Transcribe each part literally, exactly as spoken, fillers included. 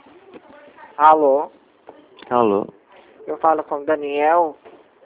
Alô? Alô? Eu falo com o Daniel.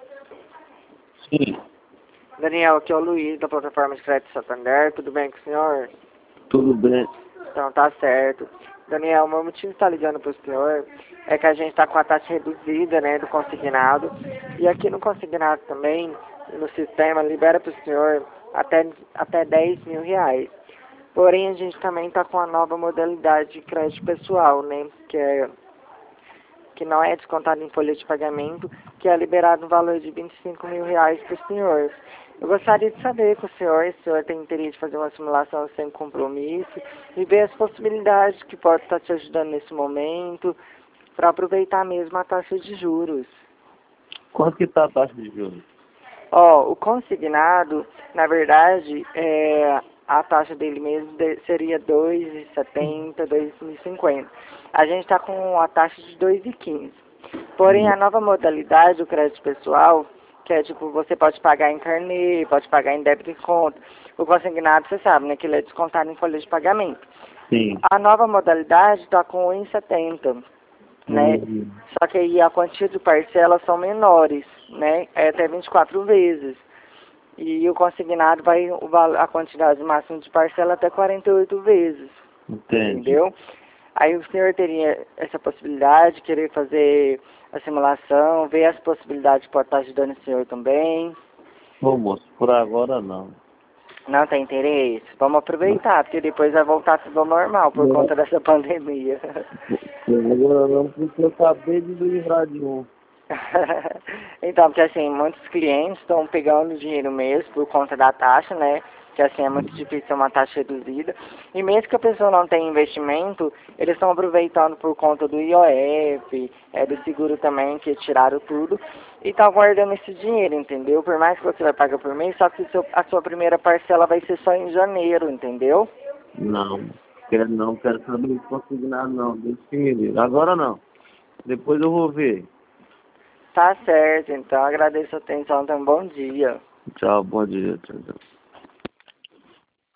Sim. Daniel, aqui é o Luiz, da plataforma de crédito Santander. Tudo bem com o senhor? Tudo bem? Então, tá certo. Daniel, o meu motivo está ligando para o senhor é que a gente está com a taxa reduzida, né, do consignado. E aqui no consignado também, no sistema, libera para o senhor até, até dez mil reais. Porém, a gente também está com a nova modalidade de crédito pessoal, né, que é que não é descontado em folha de pagamento, que é liberado no valor de vinte e cinco mil reais para o senhor. Eu gostaria de saber com o senhor, se o senhor tem interesse de fazer uma simulação sem compromisso e ver as possibilidades que pode estar te ajudando nesse momento para aproveitar mesmo a taxa de juros. Quanto que está a taxa de juros? Ó, o consignado, na verdade, é, a taxa dele mesmo de, seria dois vírgula setenta, dois vírgula cinquenta. A gente está com a taxa de dois vírgula quinze. Porém, a nova modalidade do crédito pessoal, que é tipo, você pode pagar em carnê, pode pagar em débito e conta. O consignado, você sabe, né, que ele é descontado em folha de pagamento. Sim. A nova modalidade está com um vírgula setenta. Né? Uhum. Só que aí a quantia de parcelas são menores, né? É até vinte e quatro vezes. E o consignado vai o val- a quantidade máxima de parcela até quarenta e oito vezes. Entendi. Entendeu? Aí o senhor teria essa possibilidade de querer fazer a simulação, ver as possibilidades que pode estar ajudando o senhor também. Ô moço, por agora não. Não tem interesse? Vamos aproveitar, porque depois vai voltar tudo ao normal por Não, conta dessa pandemia. por agora não, porque eu acabei de livrar de um. Então, porque assim, muitos clientes estão pegando dinheiro mesmo por conta da taxa, né? Que assim, é muito difícil ter uma taxa reduzida. E mesmo que a pessoa não tenha investimento, eles estão aproveitando por conta do I O F, é, do seguro também, que tiraram tudo, e estão guardando esse dinheiro, entendeu? Por mais que você vai pagar por mês, só que seu, a sua primeira parcela vai ser só em janeiro, entendeu? Não, quero não, quero saber de consignar não, deixa que me liga. Agora não, depois eu vou ver. Tá certo, então agradeço a atenção, então bom dia. Tchau, bom dia, tchau, tchau.